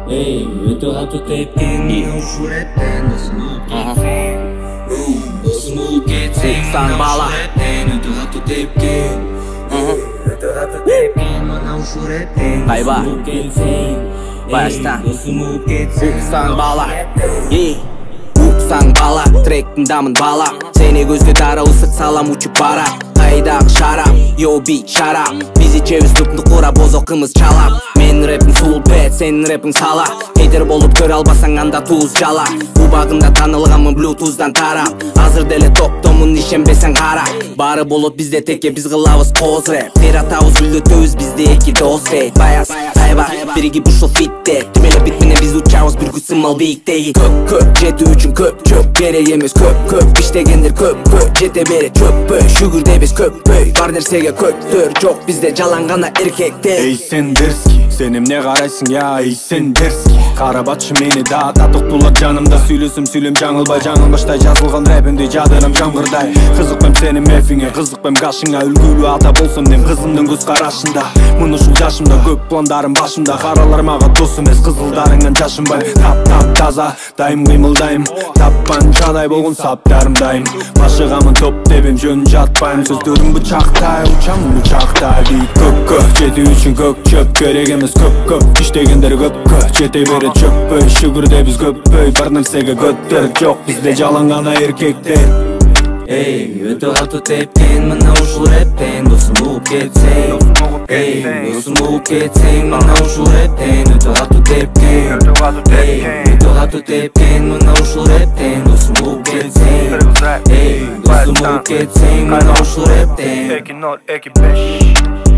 Ey, өтө катуу тепкен мына ушул рептен досум угуп кетсең, досум угуп кетсең мына ушул рептен өтө катуу тепкен, өтө катуу тепкен мына ушул рептен досум угуп кетсең, досум угуп кетсең уксаң бала, уксаң бала, тректин дамын бала, сени көзгө дара ысык салам учуп бара. Кайдагы шарап, yo бит шарап, биз ичебиз тупну курап, бозокубуз чалап. Менин рэпим сулпет, сенин рэпиң сала. Хейтер болуп көрө албасаң анда туз жала. Убагында таанылганмын блютуздан тарап. Азыр деле топтомун, ишенбесең кара. Баары болот бизде теке, биз кылабыз коз рэп. Бир атабыз үлдөтөбүз бизде эки дос дейт. Баяз, тайба, биригип ушул фитте. Тим эле бит менен биз учабыз бир күч сымал бийиктеги. Көп, жетүү үчүн көп, керек эмес көп. Иштегендер көп, жете берет чөппөй. Шүгүрдөйбүз көппөй, бар нерсеге көктөр. Жок бизде жалаң гана эркектер. Эй сен дерзкий, сен эмне карайсың, я эй сен дерзкий. Карабатчы мени да татыктуулар жанымда. Сүйлөсөм жаңылбай, жаңылмаштай жазылган рэпимди жадырам жамгырдай. Кызыкпайм сенин мефиңе, кызыкпайм кашыңа. Үлгүлүү ата болсом дем кызымдын көз карашында. Мына ушул жашымда көп пландарым башымда. Каралар мага дос эмес, кызылдарыңан жашынбайм. Тап таза, дайым кыймылдайм. Тапкан чадай болгон саптарым дайым. Башыгамын топ тебим, жөн жатпайм. Сөздөрүм бычактай, учам бычактай. Көккө, жетүү үчүн көк чөп. Керек эмес көп, иштегендер көпкө. Жете берет чөппөй, шүгүрдөйбүз көппөй. Бар нерсеге көтөр, жок бизде жалаң гана эркектер. Эй, өтө катуу тепкен мына ушул рептен досум угуп кетсең, эй, досум угуп кетсең мына ушул рептен өтө катуу тепкен, эй, өтө катуу тепкен мына ушул рептен досум угуп кетсең, эй, досум угуп кетсең мына ушул рептен. 2-0, 2-5